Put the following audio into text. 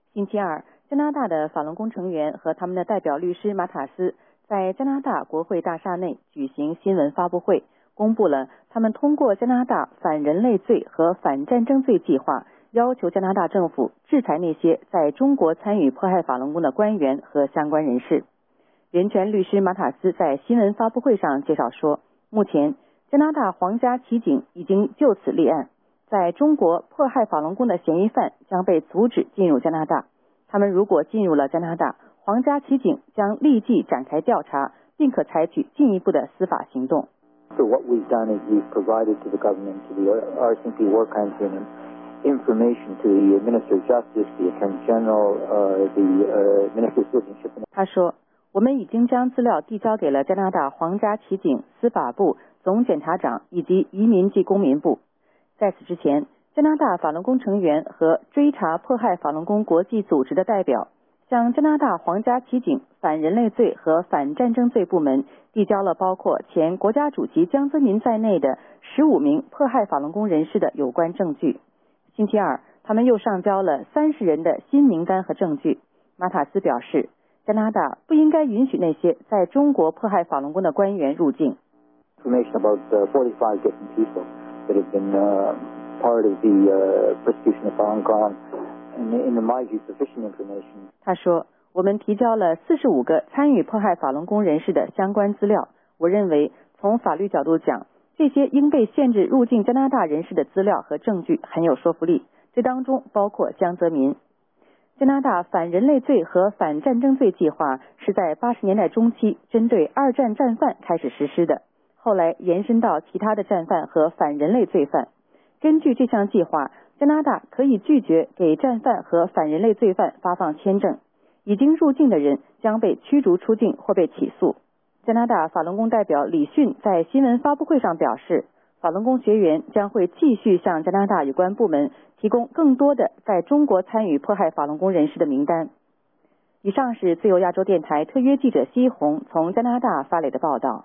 星期二，加拿大的法轮功成员和他们的代表律师马塔斯在加拿大国会大厦内举行新闻发布会，公布了他们通过加拿大反人类罪和反战争罪计划，要求加拿大政府制裁那些在中国参与迫害法轮功的官员和相关人士。人权律师马塔斯在新闻发布会上介绍说，目前加拿大皇家骑警已经就此立案，在中国迫害法轮功的嫌疑犯将被阻止进入加拿大。他们如果进入了加拿大，皇家骑警将立即展开调查，并可采取进一步的司法行动。 So what we've done is we've provided to the government, to the RCMP War Crimes Union, information to the Minister of Justice, the Attorney General, the Minister of Citizenship. 他说，我们已经将资料递交给了加拿大皇家骑警、司法部、总检察长以及移民及公民部。在此之前，加拿大法轮功成员和追查迫害法轮功国际组织的代表向加拿大皇家骑警反人类罪和反战争罪部门递交了包括前国家主席江泽民在内的15名迫害法轮功人士的有关证据。星期二，他们又上交了30人的新名单和证据。马塔斯表示，加拿大不应该允许那些在中国迫害法轮功的官员入境。 Information about 45 different people that have been part of the persecution of Falun Gong, and in my view, sufficient information. 他说，我们提交了45个参与迫害法轮功人士的相关资料。我认为，从法律角度讲，这些应被限制入境加拿大人士的资料和证据很有说服力，这当中包括江泽民。加拿大反人类罪和反战争罪计划是在80年代中期针对二战战犯开始实施的，后来延伸到其他的战犯和反人类罪犯。根据这项计划，加拿大可以拒绝给战犯和反人类罪犯发放签证，已经入境的人将被驱逐出境或被起诉。加拿大法轮功代表李迅在新闻发布会上表示，法轮功学员将会继续向加拿大有关部门提供更多的在中国参与迫害法轮功人士的名单。以上是自由亚洲电台特约记者西红从加拿大发来的报道。